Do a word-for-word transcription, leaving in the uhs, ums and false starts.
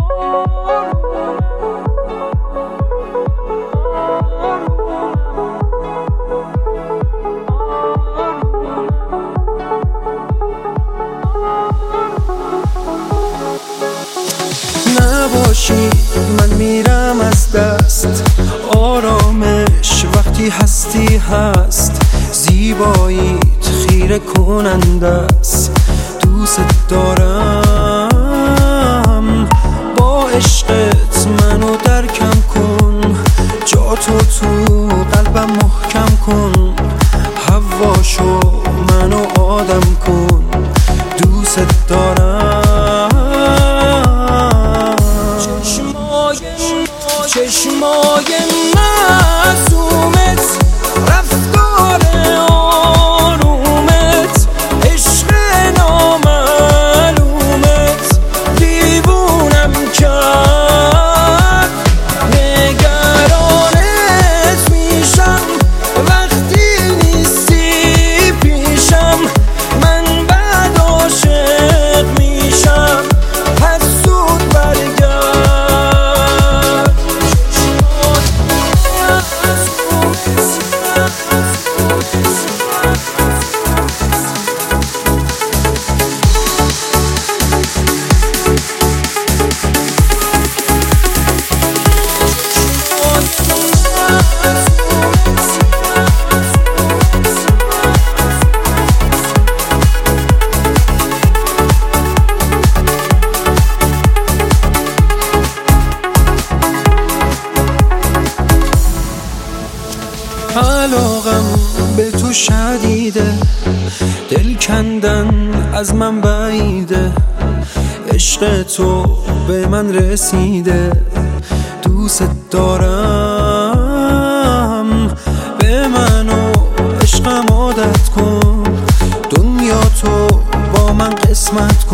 نباشی من میرم از دست، آرامش وقتی هستی هست، زیباییت خیره کننده است. دوست دارم با عشقت منو درکم کن، جا تو تو قلبم محکم کن، هواشو منو آدم کن. دوست دارم چشمای معصومت، رفتار آرومت، عشق نامعلومت دیوونم کرد. نگرانت میشم وقتی نیستی پیشم، من بعد عاشق میشم، پس زود برگرد. علاقم به تو شدیده، دل کندن از من بعیده، عشق تو به من رسیده. دوست دارم به من و عشقم عادت کن، دنیا تو با من قسمت کن.